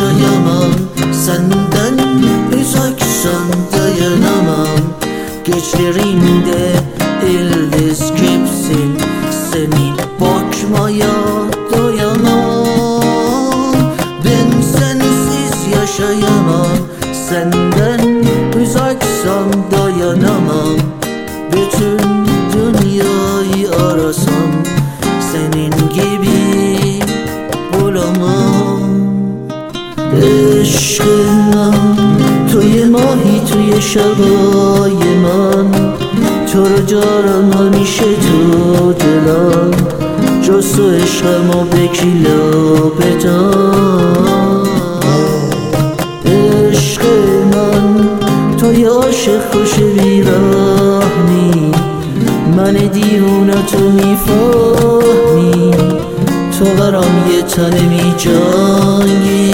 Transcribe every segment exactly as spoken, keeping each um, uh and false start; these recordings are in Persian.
yaşayamam. Senden uzaksan dayanamam. Gecelerinde yıldız gibisin, seni bakmaya doyamam. Ben sensiz yaşayamam. Senden uzaksam dayanamam. Bütün dünyayı arasam senin gibi bulamam. عشقنا توی ماهی توی شبای من، تو رو جارم همیشه تو دلم. جز تو عشقمو به کی بدم. عشق من توی عاشق خوش بیرحمی، من دیوونه تو میفهمی. تو برام یه تنه می جنگی.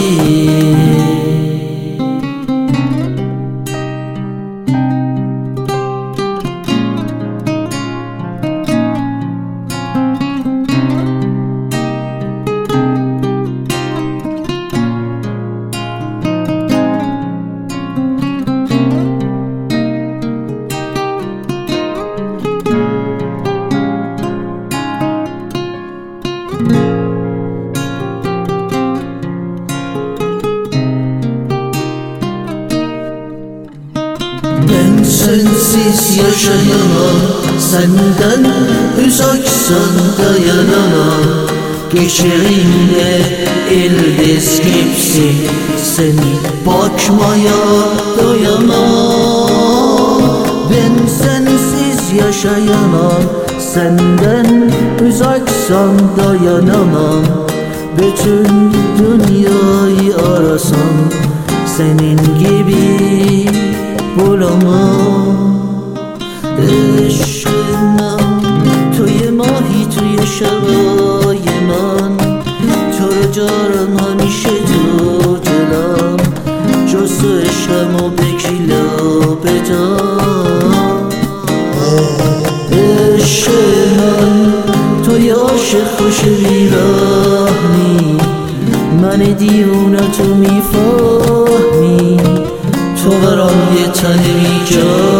Ben sensiz yaşayamam. Senden uzaksan dayanamam. Gecelerinde yıldız gibisin, seni bakmaya doyamam. Ben sensiz yaşayamam. Senden uzaksam dayanamam. Bütün dünyayı arasam senin gibi bulamam. عشقنا توی ماهی توی شبای من، تو رو جارم همیشه تو دلم. جز تو عشقمو به کی بدم. عشق من توی عاشق خوش بیرحمی، من دیوونه تو میفهمی. تو برام یه تنه می جنگی.